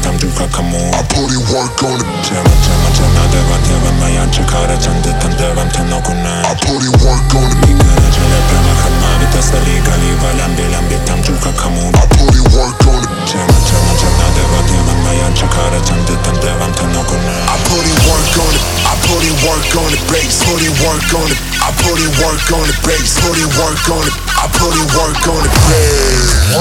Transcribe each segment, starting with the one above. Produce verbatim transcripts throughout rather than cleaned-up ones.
탐주가 카모 I put in work on it. 제만 제만 제만 대van 대van 나얀 척 가르친 듯한 대van 너구나 I put in work on it. 이끌어주려 변화한 말이 됐어 리갈이 발람비 람비 탐주가 카모 I put in work on it. 제만 제만 제만 대van 대van 나얀 척 가르친 듯한 대van 너구나 I put in work on it. I put in work on it. Bass. Put in work on it. I put in work on it. Bass. Put in work on it. I put in work on it. Bass.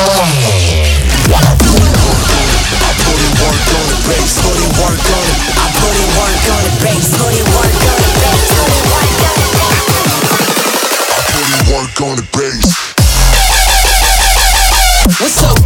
I put in work on it. I put in work on it. Bass. Put in work on it. I put in work on it. Bass. Put in work on it. Bass. Put in work on it. I put in work on it. Bass. What's up?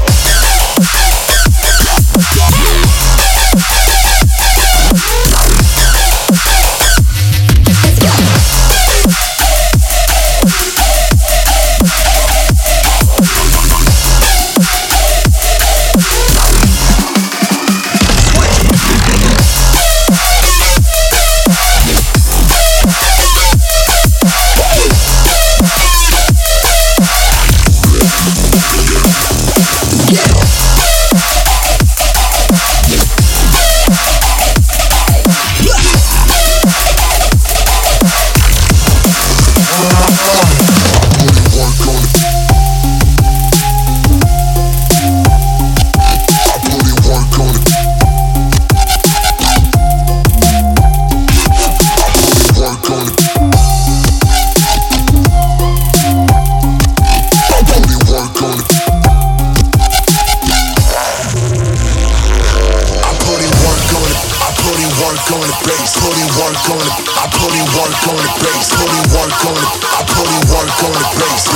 Work on it, I put in work on it, bass. Put in work on it, I put in work on it, bass.